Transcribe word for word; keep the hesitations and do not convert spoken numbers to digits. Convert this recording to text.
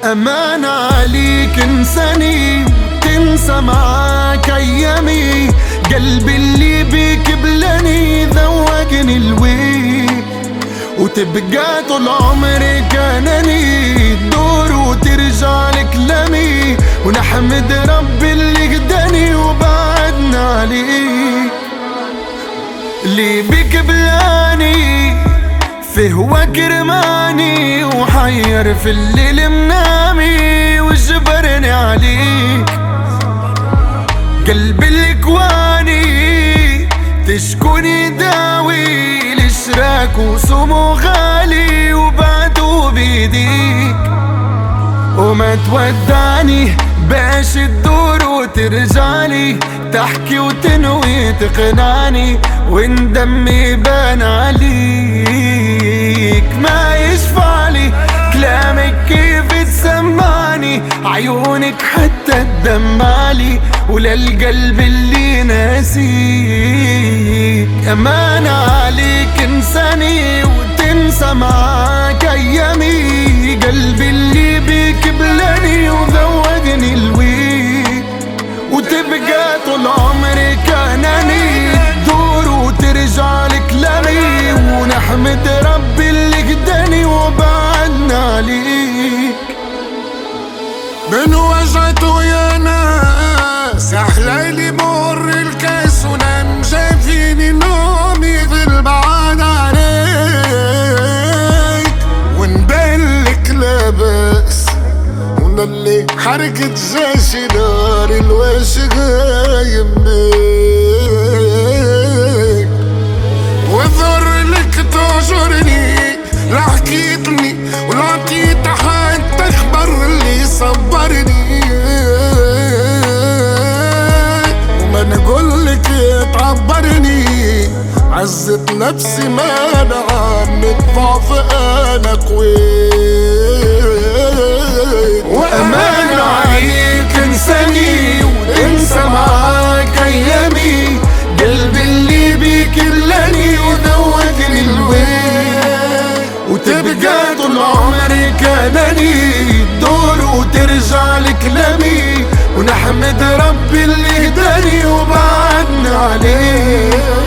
أمان عليك انساني تنسى معاك أيامي. قلبي اللي بيك بلاني ذوقني الويل، وتبقى طول عمرك أناني تدور وترجع لكلامي. ونحمد ربي اللي هداني وبعدنا عليك. اللي بيك بلاني فيه وكرماني، وحير في الليل منامي وجبرني عليك. قلبي الكواني تشكوني داوي الاشراك وسمو غالي وبعده بيديك. وما تودعني باش تدور وترجعلي، تحكي وتنوي تقنعني وان دمي بان عليك. ما يشفعلي كلامك كيف تسمعني، عيونك حتى تدمعلي ولا القلب اللي ناسيك. امان عليك انساني وتنسى معاك ايامي. قلبي اللي بيك بلاني وذوقني الويل، وتبقى طول عمرك اناني تدور وترجع لكلامي. ونحمد ربي اللي هداني وبعدنا عليك. من وجعته يا ناس احلالي مر الكاس، ونام شايفيني نومي في البعاد عليك. ونبلك لاباس وانا اللي حركة جاشي نار الوش غايم بيك. وظهر لك تهجرني لا حكيتني ولا عطيت حتى خبر اللي صبرني. وما نقولك تعبرني عزت نفسي ما نعم الضعف انا قويت. وأمان عليك انساني وانسى معاك ايامي. قلبي اللي بيك لاني وذوقني الويل، وتبقى طول عمرك اناني تدور وترجع لكلامي. ونحمد ربي اللي هداني وبعدنا عليه.